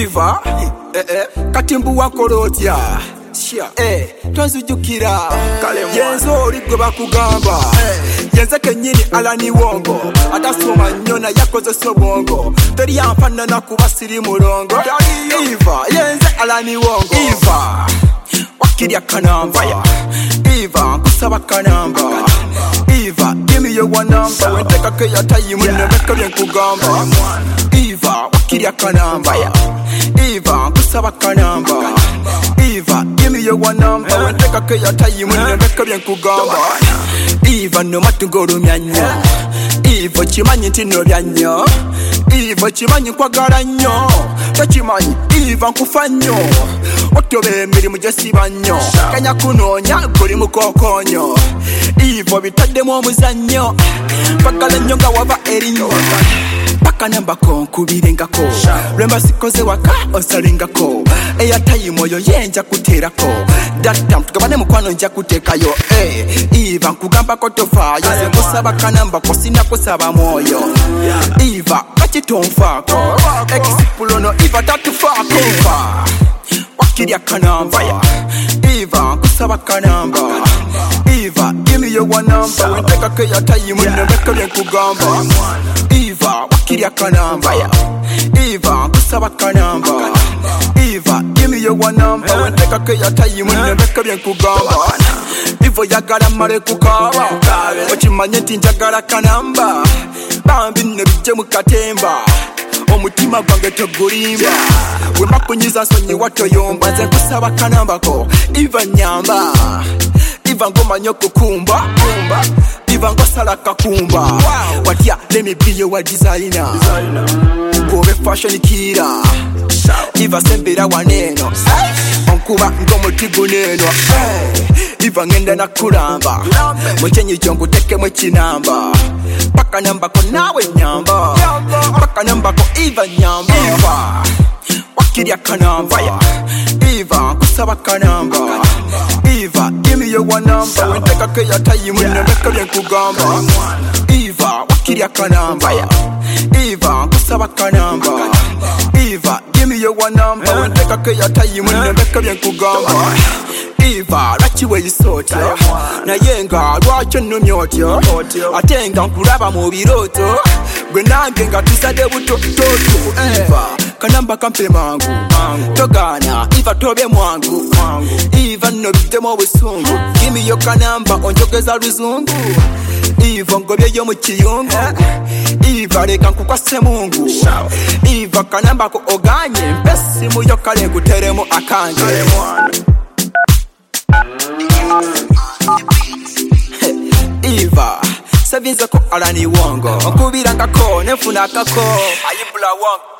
Eva katimbu wakolotya twanzijukira yenzo oligwe bakugamba yenze kenyini Alani Wongo atasoma nnyo naye akozesa obwongo teri yanfaanana kuba siri mulongo Eva yenze Alani Wongo Eva wakirya kanamba Eva nkusaba kanamba Eva give me your one number wentekako eyatayimu nebeka byenkugamba Eva wakirya kanamba Eva nkusaba kanamba Eva give me your one number wentekako eyatayimu nebeka byenkugamba Eva no matugolumya nnyo Eva kimanyi nti nobya nnyo Eva kimanyi nkwagala nnyo tokimanyi Eva nkufa nnyo otoba emirimu gyesiba nnyo kanya kunoonya guli mukokonyo Eva bitaddemu omuzannyo mpagala nnyo nga wava erinyo paka nambako nkubirengako lwemba sikoze waka osalengako eyatayimu oyo ye nja kuteerako datam tugabane mukwano nja kuteekayo Eva nkugambako tofaayo ze kusaba kanambako sina kusaba mwoyo Eva kaki tonfaako expulono Eva tatufaako Eva wakirya kanamba Eva nkusaba kanamba Eva give me your one number wentekako eyatayimu nebeka byenkugamba Eva wakirya kanamba Eva nkusaba kanamba Eva give me your one number wentekako eyatayimu nebeka byenkugamba Eva yagala male kukaaba okimanye nti njagala kanamba bambi nebijje mu katemba omutima gwange togulimba wemakunyiza nsonyiwa toyomba nze nkusaba kanambako Eva nyamba Eva ngomanya okukumba Eva ngosala kakumba watya let me be your designer gobe fashion kira Eva sembera waneno onkuba ngomuti guneno Eva ngenda nakulamba mukyenyi kyongo tekemu ekinamba paka nambako nawe nyamba paka nambako Eva nyamba Eva wakirya kanamba Eva nkusaba kanamba Eva give me your one number wentekako eyatayimu nebeka byenkugamba Eva wakirya kanamba Eva nkusaba kanamba Eva give me your one number wentekako eyatayimu nebeka byenkugamba Eva lwaki weyisootya naye nga lwaki onnumya otyo ate nga nkulaba mu birooto gwe nange nga tuzadde butototo Eva kanamba kampe mangu togaana Eva tobe mwangu Eva nno biddemu obusungu give yo kanamba onjogeza luzungu Eva ngobyeyo mu kiyungu Eva leka nkukwase mungu Eva kanambako oganye mpesimu yo kale nkuteremu akange Eva savinzeko Alani Wongo nkubirangako nenfunakako ayibula wongo